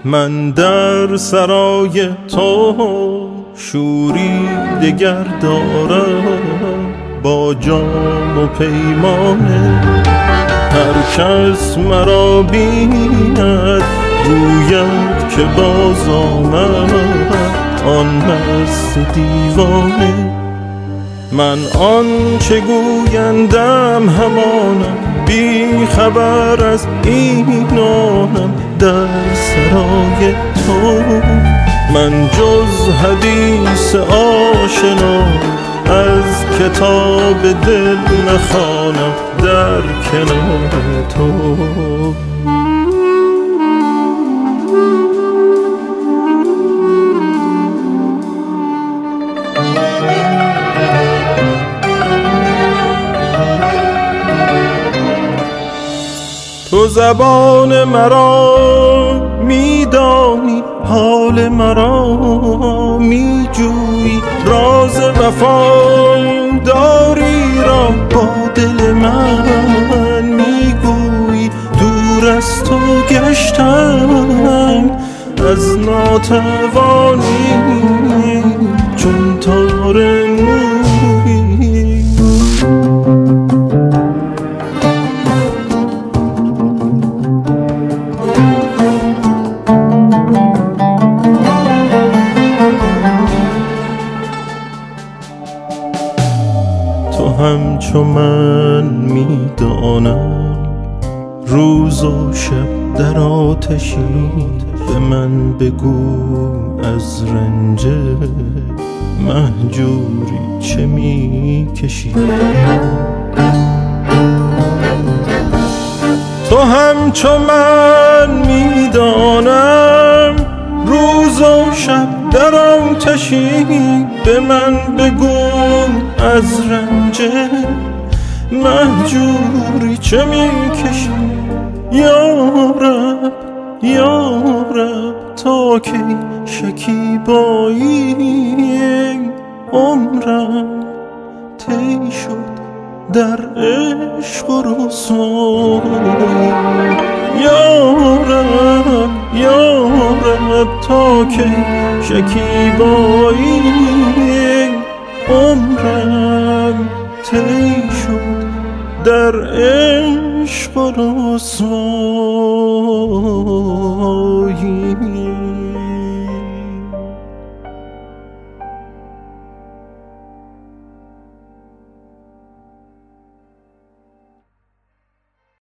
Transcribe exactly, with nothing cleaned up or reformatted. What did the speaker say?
من در سرای تو شوری دگر دارم با جام و پیمانه. هر کس مرا بیند گوید که باز آمد آن مست دیوانه. من آن چه گویندم همانم، بی خبر از اینانم در سرای تو. من جز حدیث آشنا از کتاب دل نخوانم در کنار تو. تو زبان مرا میدانی، حال مرا میجویی، راز وفا داری را با دل من میگویی. دور از تو گشتم از ناتوانی چون تار مویی. تو همچو من میدانم روز و شب در آتشی، به من بگو از رنج مهجوری چه میکشی. تو همچو من میدانم روز و شب در آتشی، به من بگو از رنج مهجوری چه میکشی. یا رب یا رب تا کی شکیبایی، عمرم طی شد در عشق و رسوایی. یا رب یا رب تا کی شکیبایی، عمرم طی شد در عشق و رسوایی.